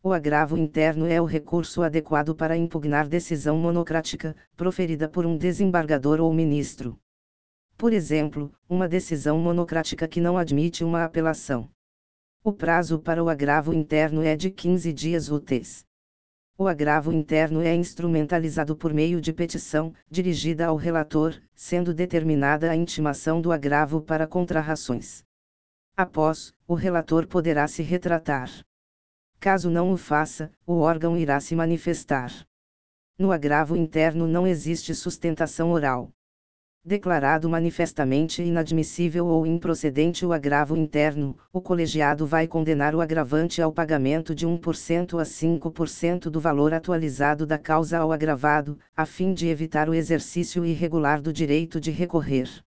O agravo interno é o recurso adequado para impugnar decisão monocrática, proferida por um desembargador ou ministro. Por exemplo, uma decisão monocrática que não admite uma apelação. O prazo para o agravo interno é de 15 dias úteis. O agravo interno é instrumentalizado por meio de petição, dirigida ao relator, sendo determinada a intimação do agravo para contrarrações. Após, o relator poderá se retratar. Caso não o faça, o órgão irá se manifestar. No agravo interno não existe sustentação oral. Declarado manifestamente inadmissível ou improcedente o agravo interno, o colegiado vai condenar o agravante ao pagamento de 1% a 5% do valor atualizado da causa ao agravado, a fim de evitar o exercício irregular do direito de recorrer.